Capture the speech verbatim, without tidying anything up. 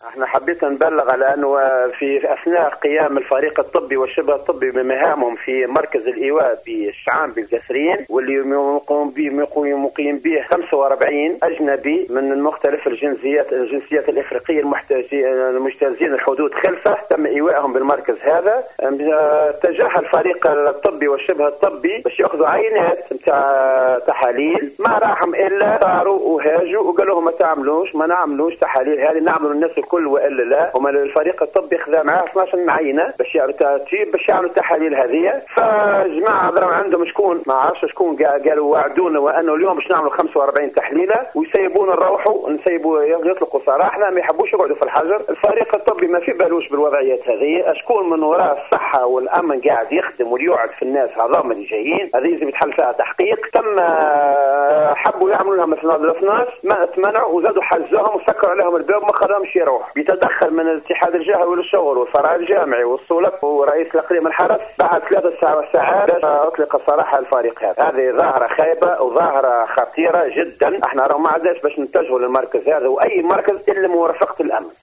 احنا حبيت نبلغ على انه في اثناء قيام الفريق الطبي والشبه الطبي بمهامهم في مركز الايواء بالشعان بالقصرين، واللي يقوم به مقيم به خمسة وأربعين اجنبي من مختلف الجنسيات الجنسيات الافريقيه المجتازين الحدود خلفه، تم ايوائهم بالمركز هذا. اتجه الفريق الطبي والشبه الطبي باش ياخذوا عينات نتاع تحاليل، ما راحهم الا صاروا وهاجوا وقالوا لهم ما تعملوش ما نعملوش تحاليل هذه، نعملوا الناس الكل والا لا. هما الفريق الطبي خذا معاه اثناش عينه باش يعملوا باش يعملوا التحاليل هذه. فجماعه ضرب عندهم شكون ما عرفش شكون قالوا وعدونا وانه اليوم باش نعملوا خمسة وأربعين تحليله ويسيبونا نروحوا نسيبوا يطلقوا سراحنا، ما يحبوش يقعدوا في الحجر. الفريق الطبي ما في بالوش بالوضعيات هذه، شكون من وراء الصحه والامن قاعد يخدم ويوعد في الناس هذوما اللي جايين، هذه لازم يتحل فيها تحقيق. تم حبوا يعملوا لهم مثلا الاثناش ما تمنعوا وزادوا حجزهم وسكروا عليهم الباب وما خلاهمش يروح. بيتدخل من الاتحاد الجهوي للشغل والفرع الجامعي والسلك ورئيس الاقليم الحرس بعد ثلاث ساعات اطلق الصراحه الفريق هذا. هذه ظاهره خايبه وظاهره خطيره جدا. احنا راه ما عندناش باش نتجهوا للمركز هذا واي مركز الا مرافقه الامن.